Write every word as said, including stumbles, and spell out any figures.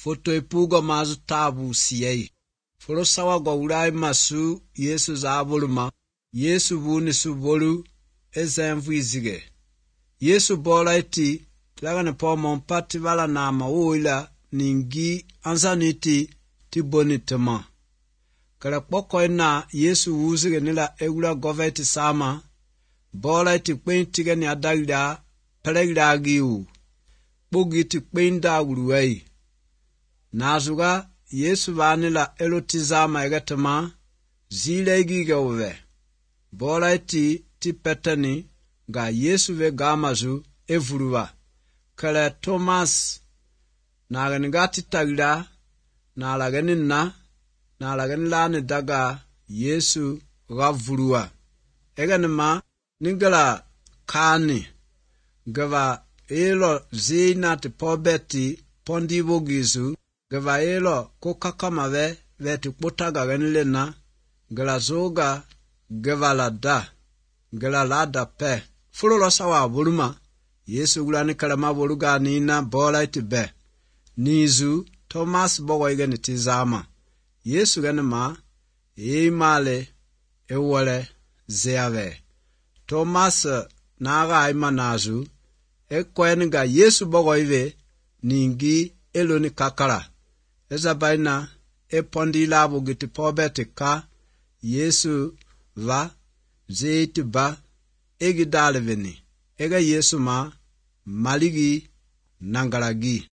foto ipugo mazu tabu siyei. Foro sawa go urai masu Yesu zabuluma. Yesu buni su bolu ezemvu izige. Yesu bola iti tlaga ne pomo mpati vala na mawuila ningi anzaniti tiboni tema. Kala poko ina Yesu uzige nila egula goveti sama. Bola iti kwen tige ni adagida pelegida agiu. Bugi iti kwen da uruwei. Nazuga Yesu vanila elotizama egatema zile igige uwe. Bola iti ti petani ga Yesu ve gamazu evuruwa. Kala Thomas na gani gati tagida na lagani na na lagani lani daga Yesu gavuruwa. Egani ma ningala kani gava elo zina ti pobeti pondivo gizu gava elo kokakama ve veti potaga gani lena gala zoga gava la da gala la da pe fulo sawa buluma Yesu gulani kalama buluga nina bola iti be nizu Thomas bogo igani tizama Yesu gani ma imale ewole zeave Thomas naga ima nazu ekweni ga Yesu bogo ive ningi eloni kakara ezabaina epondi labo giti pobeti ka Yesu va zeiti ba egi daleveni ega Yesu ma maligi nangalagi